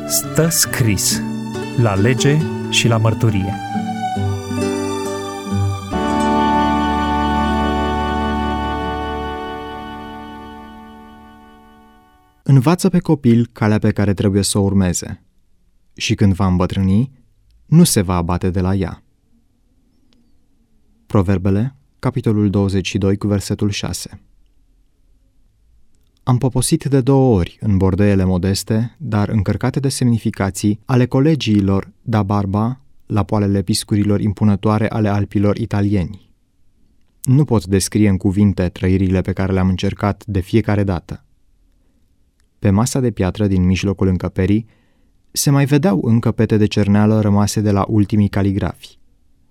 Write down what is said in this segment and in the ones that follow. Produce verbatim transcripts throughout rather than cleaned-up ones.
Stă scris la lege și la mărturie. Învață pe copil calea pe care trebuie să o urmeze și când va îmbătrâni, nu se va abate de la ea. Proverbele, capitolul douăzeci și doi, cu versetul șase. Am poposit de două ori în bordeiele modeste, dar încărcate de semnificații, ale colegiilor da Barba la poalele piscurilor impunătoare ale alpilor italieni. Nu pot descrie în cuvinte trăirile pe care le-am încercat de fiecare dată. Pe masa de piatră din mijlocul încăperii se mai vedeau încă pete de cerneală rămase de la ultimii caligrafi.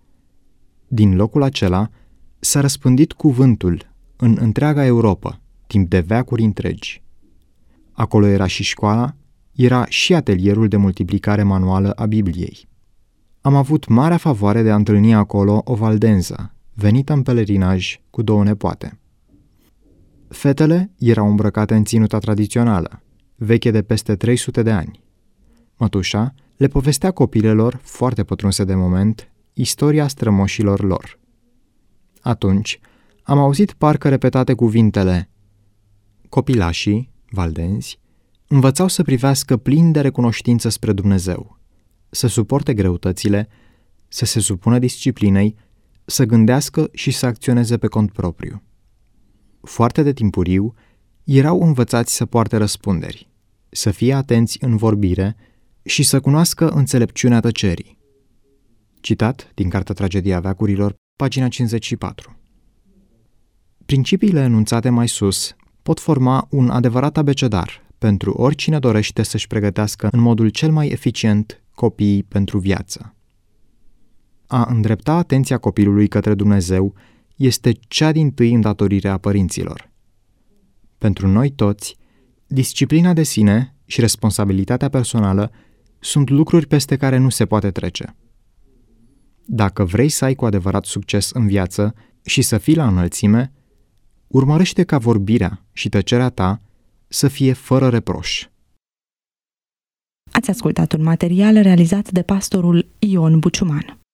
Din locul acela s-a răspândit cuvântul în întreaga Europa, timp de veacuri întregi. Acolo era și școala, era și atelierul de multiplicare manuală a Bibliei. Am avut marea favoare de a întâlni acolo o valdenză, venită în pelerinaj cu două nepoate. Fetele erau îmbrăcate în ținuta tradițională, veche de peste trei sute de ani. Mătușa le povestea copilelor, foarte pătrunse de moment, istoria strămoșilor lor. Atunci am auzit parcă repetate cuvintele: copilașii, valdenzi, învățau să privească plin de recunoștință spre Dumnezeu, să suporte greutățile, să se supună disciplinei, să gândească și să acționeze pe cont propriu. Foarte de timpuriu, erau învățați să poarte răspunderi, să fie atenți în vorbire și să cunoască înțelepciunea tăcerii. Citat din Cartea Tragedia veacurilor, pagina cincizeci și patru. Principiile enunțate mai sus pot forma un adevărat abecedar pentru oricine dorește să-și pregătească în modul cel mai eficient copiii pentru viață. A îndrepta atenția copilului către Dumnezeu este cea dintâi îndatorire a părinților. Pentru noi toți, disciplina de sine și responsabilitatea personală sunt lucruri peste care nu se poate trece. Dacă vrei să ai cu adevărat succes în viață și să fii la înălțime, urmărește ca vorbirea și tăcerea ta să fie fără reproș. Ați ascultat un material realizat de pastorul Ion Buciuman.